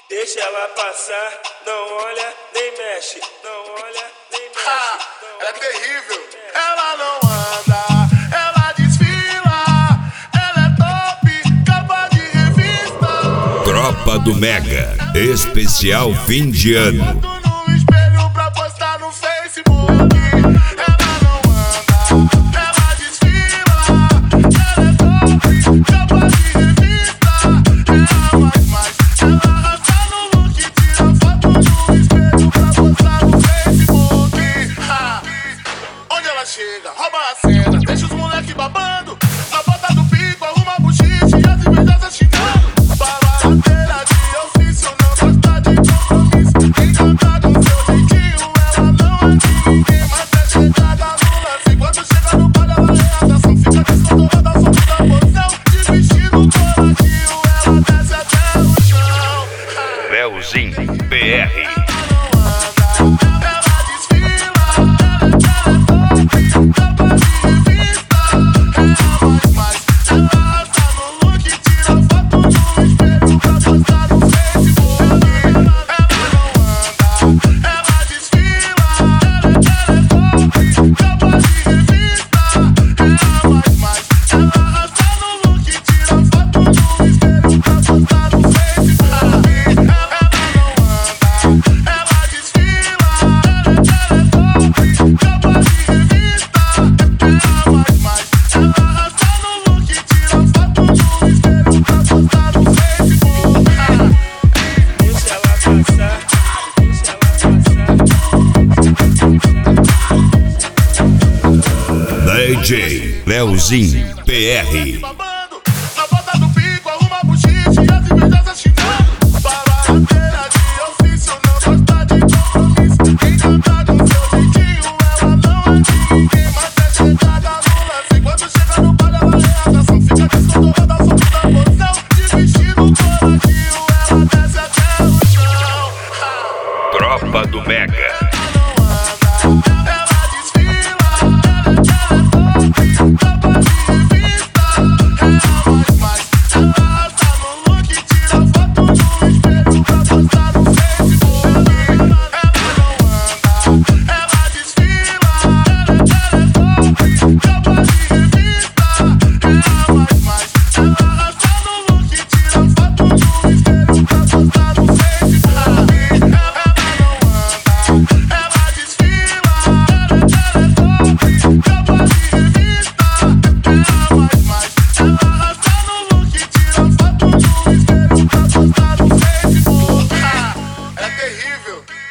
Deixa ela passar, não olha nem mexe, não olha nem mexe. Ela é terrível. Ela não anda, ela desfila. Ela é top, capa de revista. Tropa do Mega, especial fim de ano. No espelho pra postar no Facebook. Ela não anda, ela desfila. Ela é top, capa de revista. Ela faz mais, ela arrasta no look, tira foto no espelho pra postar no Facebook. Onde ela chega, rouba a cena, deixa os moleque babando. Na bota do pico, arruma buchiche e as invejas xingando. Baladeira de ofício, não gosta de compromisso. Quem canta com seu jeitinho, ela não é de ninguém. Mas é chegada no lance, quando chega no palha, ela é a atração. Fica descontrolada, ao som da posição. De vestido coladinho, ela desce até o chão. Leozinho PR. DJ Leozinho PR. Na bota do pico, arruma buchiche e as invejas xingando. Baladeira de ofício, não gosta de compromisso. Quem canta com seu jeitinho, ela não é de ninguém. Mas é chegada no lance, quando chega no palha, ela é a atração. Fica descontrolada, ao som da posição. De vestido coladinho, ela desce até o chão. Tropa do Mega. Ela é terrível.